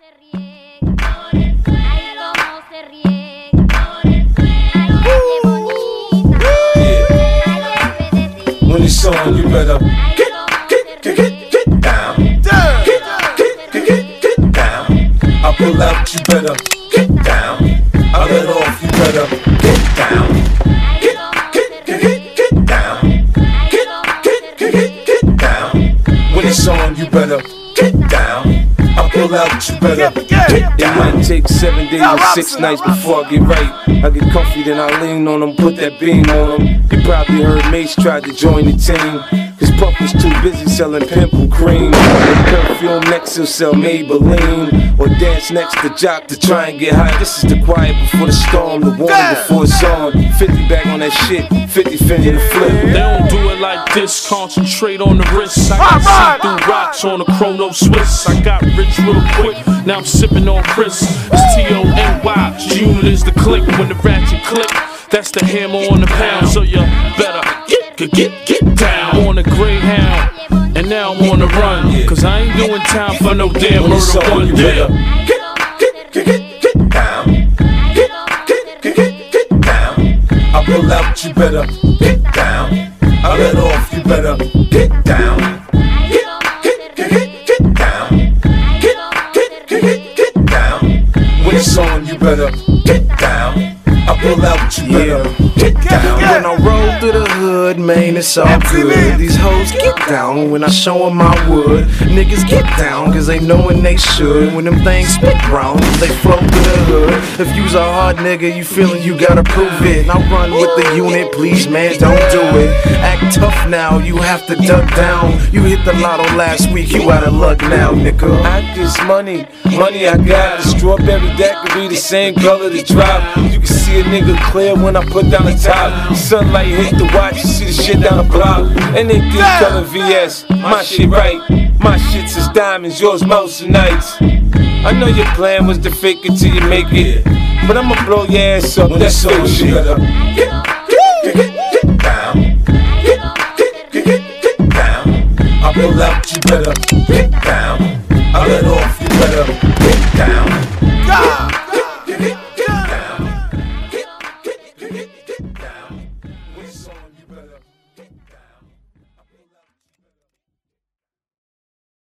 When it's on, you better get down. Get down. I pull out, you better get down. I let off, you better get down. Get down. Get down. When it's on, you better get down. I pull out, you better get down. It might take 7 days and 6 nights before I get right. I get comfy, then I lean on them, put that beam on them. You probably heard Mace tried to join the team. Cause Puff was too busy selling pimple cream. With perfume next he'll sell Maybelline. Or dance next to Jock to try and get high. This is the quiet before the storm, the warning before it's on. 50 back on that shit, 50 Fendi to flip. They don't do it like this, concentrate on the wrist. I got see-through rocks on a chrono Swiss. I got rich real quick, now I'm sipping on Chris. It's T-O-N-Y, G-Unit is the click. When the ratchet click, that's the hammer on the pound. So you better get down. On a Greyhound, and now I'm on the run. Cause I ain't doing time for no damn murder one. You better get down. Get down. I pull out, you better get down. I let off, you better get down. Get down. Get down. When it's on, you better get down. I pull out, you better get down. When I roll through the hood, man, it's all good. These hoes get down when I show them my wood. Niggas get down cause they knowin' they should. When them things spit brown, they flow through the hood. If you's a hard nigga, you feelin' you gotta prove it. Now run with the unit, please man, don't do it. Act tough now, you have to duck down. You hit the lotto last week, you out of luck now, nigga. I get money I got. The strawberry that could be the same color to drop. You can see a nigga clear when I put down the top. Sunlight hit the watch, you see the shit down the block. And they think color VS, my shit right. My shit's as diamonds, yours most nights. I know your plan was to fake it till you make it, but I'ma blow your ass up, that's fake shit. Get down. Get down. I pull out, you better